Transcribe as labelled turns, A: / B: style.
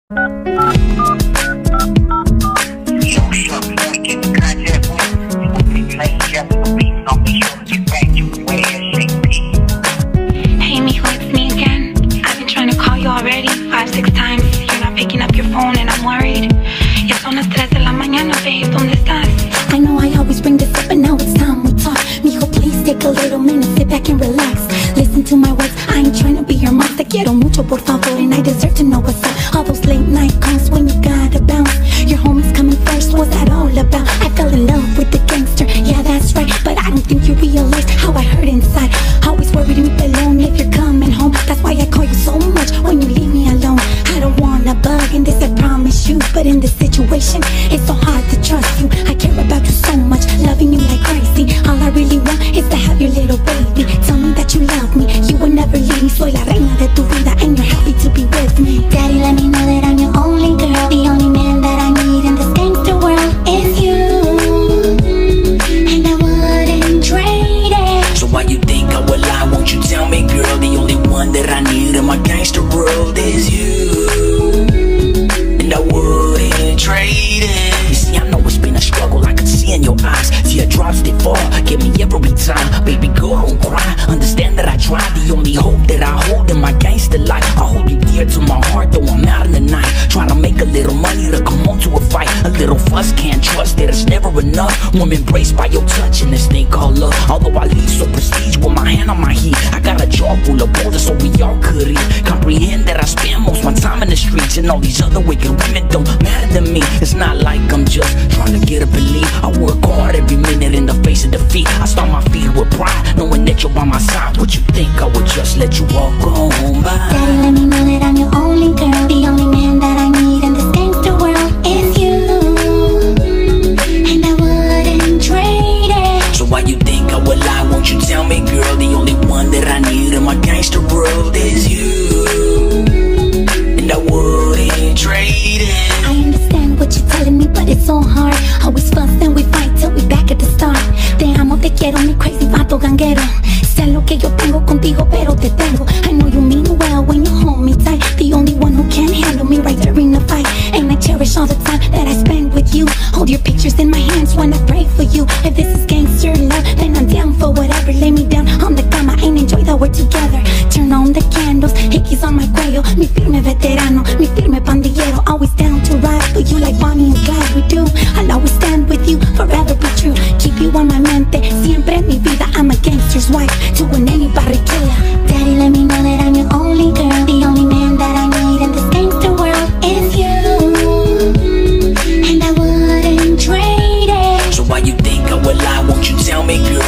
A: mijo, it's me again. I've been trying to call you already 5-6 times. You're not picking up your phone and I'm worried. Ya son las 3 de la mañana, babe. ¿Dónde estás?
B: I know I always bring this up, but now it's time we talk. Mijo, please take a little minute, sit back and relax. Listen to my words, I ain't trying to be your mom. Te quiero mucho, por favor, and I deserve to know what's up. All those late night calls when you gotta bounce. Your homies coming first, what's that all about? I fell in love with the gangster, yeah that's right. But I don't think you realized how I hurt inside. Always worried me alone if you're coming home. That's why I call you so much when you leave me alone. I don't wanna bug in this, I promise you. But in this situation, it's so hard to trust you. I care about you so much, loving you like crazy. All I really want is to have your little baby. Tell me that you love me, you will never leave me. Soy la reina de tu vida and you're happy to be with me. Daddy, let me know that I'm your only girl. The only man that I need in this gangster world is you. And I wouldn't trade it.
C: So why you think I will lie? Won't you tell me, girl? The only one that I need in my gangster world is you. And I wouldn't trade it. You see, I know it's been a struggle, I can see in your eyes. Teardrops, they fall, get me every time. Baby girl, don't cry, understand that I tried. The only hope that I hold in my gangster life. I hold you dear to my heart, though I'm out in the night. Trying to make a little money to come home to a fight. A little fuss, can't trust that it's never enough. I'm embraced by your touch and this thing called love. Although I lead so prestige with my hand on my heat, I got a jaw full of boulders so we all could eat. Comprehend that I spend most my time in the streets, and all these other wicked women don't matter to me. It's not like I'm just trying to get a belief. I work hard every minute in the face of defeat. I start my feet with pride, knowing that you're by my side. Would you think I would just let you walk on by?
B: Daddy, let me know that I'm your only girl. The only man that I need in this gangster world is you. And I wouldn't trade it.
C: So why you think I will lie? Won't you tell me, girl? The only one that I need in my gangster world is you. And I wouldn't trade it.
B: I understand what you're telling me, but it's so hard. Always fuss and we fight till we back at the start. Te amo, te quiero, mi crazy vato ganguero. Sé lo que yo tengo contigo, pero te tengo. I know you mean well when you hold me tight. The only one who can handle me right during the fight. And I cherish all the time that I spend with you. Hold your pictures in my hands when I pray for you. If this is gangster love, then I'm down for whatever. Lay me down on the cama and enjoy that we're together. Turn on the candles, hickeys on my cuello. Mi firme veterano, mi firme pandillero. Always down to ride for you like Bonnie and Clyde we do. I'll always stand with you, forever be true. Keep you on my mente, siempre en mi vida. I'm a gangster's wife, to an any barricada. Daddy, let me know that I'm your only girl. The only man that I need in this gangster world is you. And I wouldn't trade it.
C: So why you think I will lie? Won't you tell me, girl?